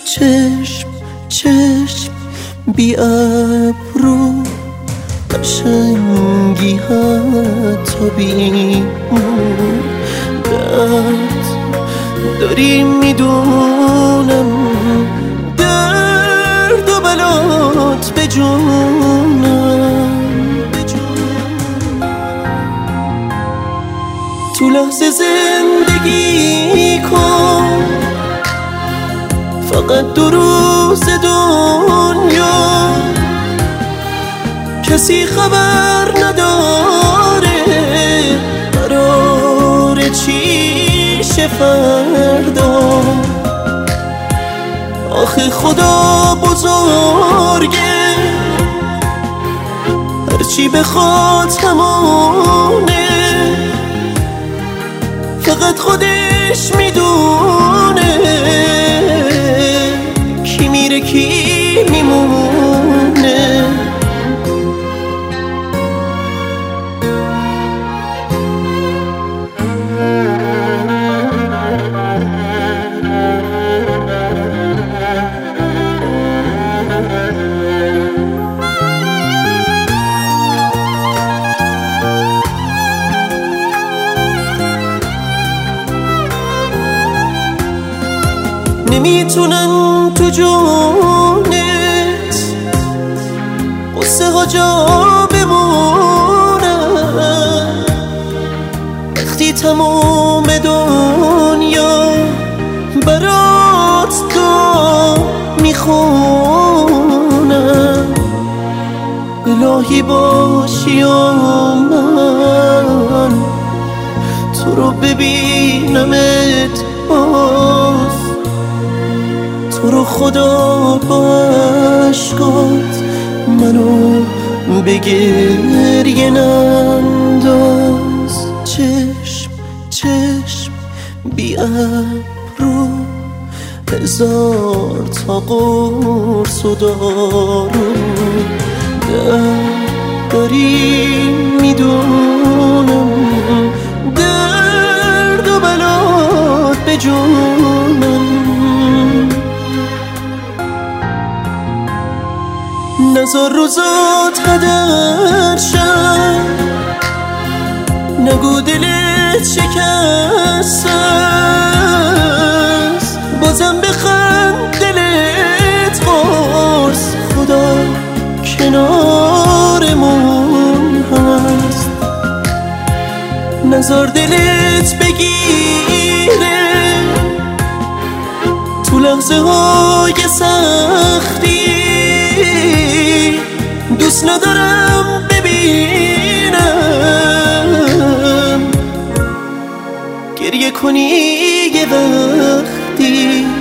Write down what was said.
چشم چشم بی ابرو، قشنگی حتی بی مو، درد داری میدونم، درد و بلات به جونم. تو لحظه زندگی کن، فقط 2 روز دنیا، کسی خبر نداره قراره چی شه فردا. آخه خدا بزرگه، هرچی بخواد همونه، فقط خودش میدونه کی میره کی میمونه. نمیتونن تو جونت قصه ها جا بمونن، وقتی تموم دنیا برات دعا میخونن. الهی باشی و من تو رو ببینمت باز، تو رو خدا با عشقات منو به گریه ننداز. چشم چشم بی ابرو، 1000 تا قرص و دارو، درد داری میدونم، درد و بلات به جونم. نزار روزات هدر شد، نگو دلت شکست است، بازم بخند دلت قرص، خدا کنارمون هست. نزار دلت بگیره تو لحظه های سختی، دوست ندارم ببینم گریه کنی یه وقتی.